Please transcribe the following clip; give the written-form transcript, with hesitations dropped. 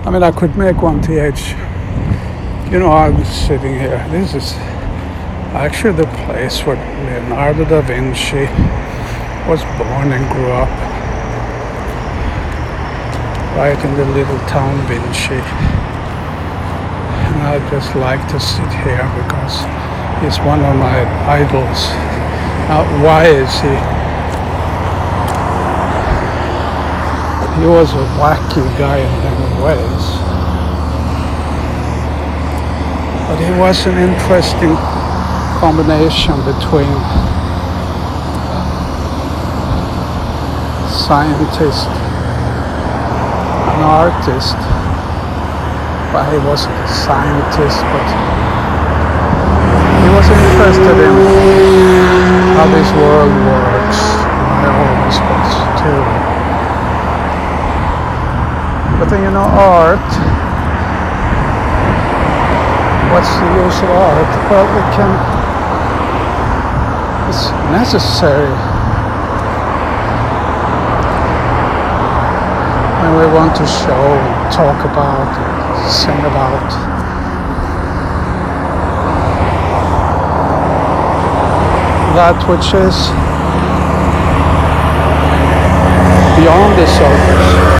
I mean, I could make one TH. You know, I'm sitting here. This is actually the place where Leonardo da Vinci was born and grew up. Right in the little town Vinci. And I just like to sit here because he's one of my idols. Now, why is he? He was a wacky guy in many ways. But he was an interesting combination between scientist and artist. Well, he wasn't a scientist, but he was interested in how this world works. I always was too. But then, you know, art, what's the use of art? Well, it's necessary when we want to show, talk about, sing about. That which is beyond the surface.